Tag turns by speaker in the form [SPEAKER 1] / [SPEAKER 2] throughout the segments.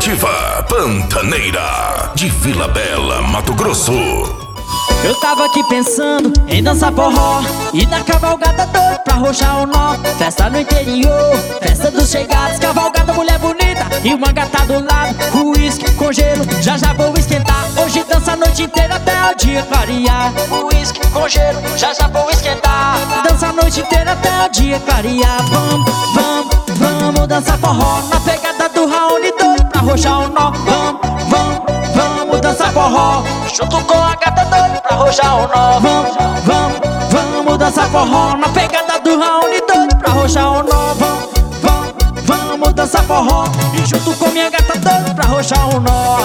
[SPEAKER 1] Esportiva Pantaneira, de Vila Bela, Mato Grosso.
[SPEAKER 2] Eu tava aqui pensando em dançar forró e na cavalgada doido pra arrochar o nó. Festa no interior, festa dos chegados, cavalgada, mulher bonita e uma gata do lado. Uísque com gelo, já já vou esquentar. Hoje dança a noite inteira até o dia clarear. Uísque com gelo, já já vou esquentar. Dança a noite inteira até o dia clarear. Vamos, vamos, vamos dançar forró na pegada do Raoni doido pra arrochar o nó. Vamos, vamos, vamos dançar forró junto com a gata doido pra arrochar o nó. Vamos, vamos, vamos dançar forró na pegada do Raoni doido pra arrochar o nó. Vamos, vamos, vamos dançar forró e junto com minha gata doido pra arrochar o nó.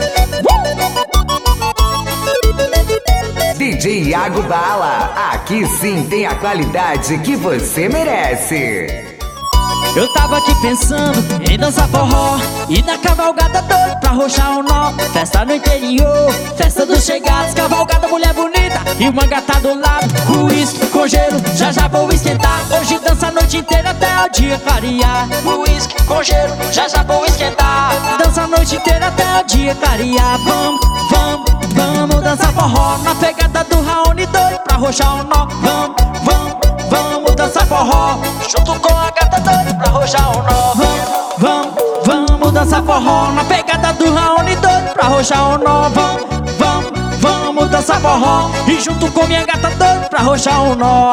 [SPEAKER 3] DJ Iago Bala, aqui sim tem a qualidade que você merece.
[SPEAKER 2] Eu tava aqui pensando em dançar forró e na cavalgada doido pra arrochar o nó. Festa no interior, festa dos chegados, cavalgada, mulher bonita e uma gata do lado. Uísque com gelo, já já vou esquentar. Hoje dança a noite inteira até o dia clarear. Uísque com gelo, já já vou esquentar. Dança a noite inteira até o dia clarear. Vamos, vamos, vamos dançar forró na pegada do Raoni doido pra arrochar o nó. Vamos, vamos, vamos dançar forró junto com a gata doido pra arrochar o nó. Vamos, vamos, vamos dançar forró na pegada do Raoni doido pra arrochar o nó. Vamos, vamos, vamos dançar forró e junto com minha gata doido pra arrochar o nó.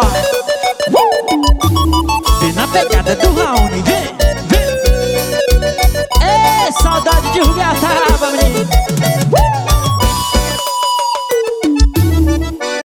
[SPEAKER 2] Vem na pegada do Raoni, vem, vem. Ei, saudade de Rubiataba, menino.